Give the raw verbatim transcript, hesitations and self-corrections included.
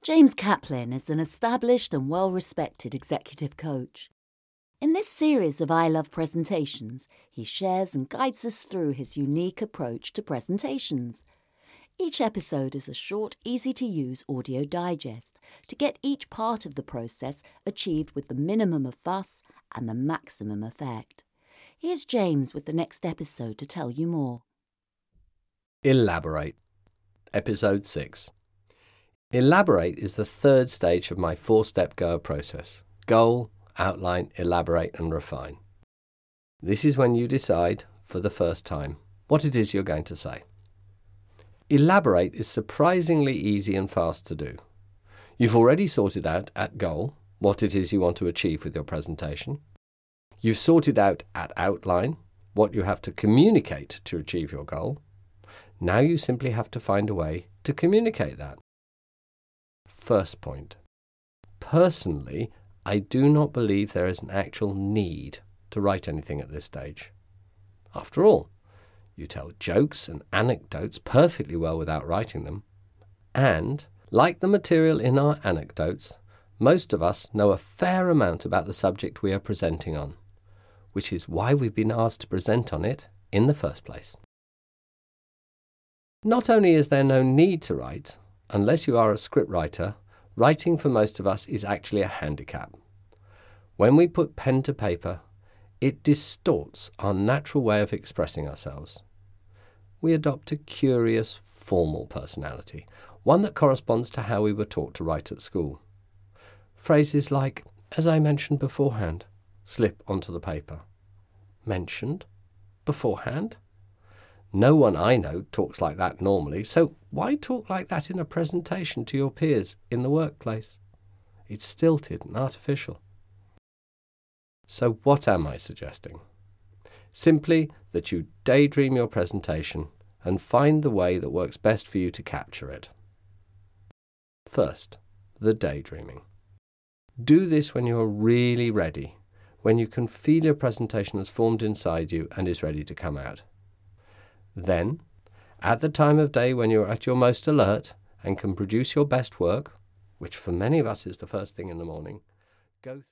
James Kaplan is an established and well-respected executive coach. In this series of I Love Presentations, he shares and guides us through his unique approach to presentations. Each episode is a short, easy-to-use audio digest to get each part of the process achieved with the minimum of fuss and the maximum effect. Here's James with the next episode to tell you more. Elaborate. Episode six. Elaborate is the third stage of my four-step G O A process. Goal, outline, elaborate and refine. This is when you decide, for the first time, what it is you're going to say. Elaborate is surprisingly easy and fast to do. You've already sorted out at goal what it is you want to achieve with your presentation. You've sorted out at outline what you have to communicate to achieve your goal. Now you simply have to find a way to communicate that. First point. Personally, I do not believe there is an actual need to write anything at this stage. After all, you tell jokes and anecdotes perfectly well without writing them. And, like the material in our anecdotes, most of us know a fair amount about the subject we are presenting on, which is why we've been asked to present on it in the first place. Not only is there no need to write, unless you are a scriptwriter, writing for most of us is actually a handicap. When we put pen to paper, it distorts our natural way of expressing ourselves. We adopt a curious, formal personality, one that corresponds to how we were taught to write at school. Phrases like, as I mentioned beforehand, slip onto the paper. Mentioned? Beforehand? No one I know talks like that normally, so why talk like that in a presentation to your peers in the workplace? It's stilted and artificial. So what am I suggesting? Simply that you daydream your presentation and find the way that works best for you to capture it. First, the daydreaming. Do this when you are really ready, when you can feel your presentation has formed inside you and is ready to come out. Then, at the time of day when you're at your most alert and can produce your best work, which for many of us is the first thing in the morning, go